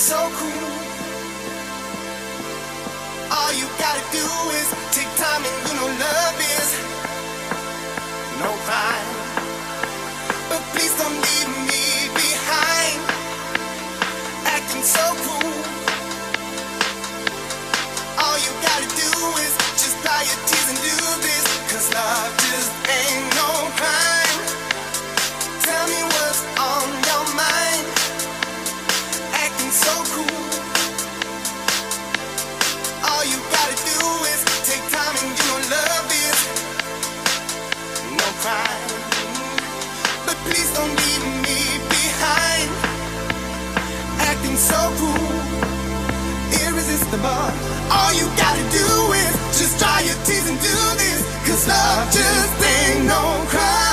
so cool. All you gotta do is take time, and you know love is no crime. But please don't leave me behind, acting so cool. All you gotta do is just dry your tears and do this, 'cause love just ain't no crime. Tell me what's on your mind, acting so cool. All you gotta do is take time, and you know love is no crime. But please don't leave me behind, acting so cool, irresistible. All you gotta do is just dry your tears and do this, 'cause love just ain't no crime.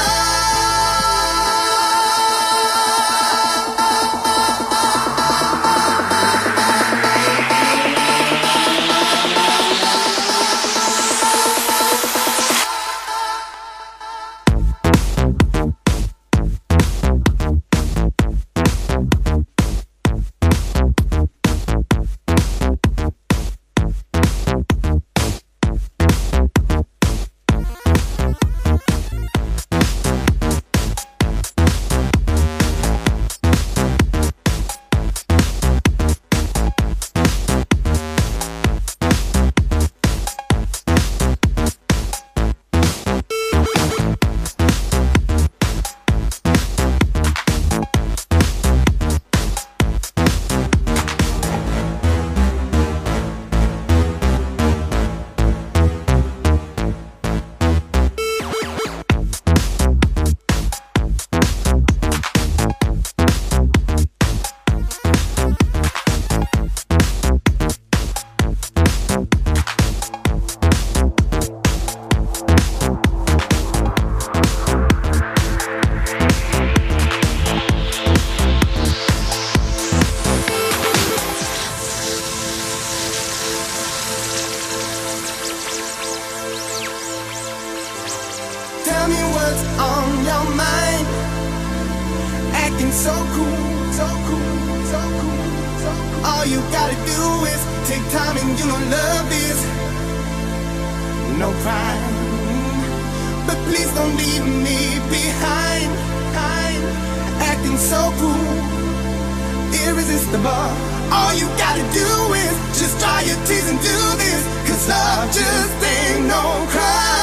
Tell me what's on your mind, acting so cool, so cool, so cool, so cool. All you gotta do is take time, and you know love is no crime. But please don't leave me behind, acting so cool, irresistible. All you gotta do is just dry your tears and do this, 'cause love just ain't no crime.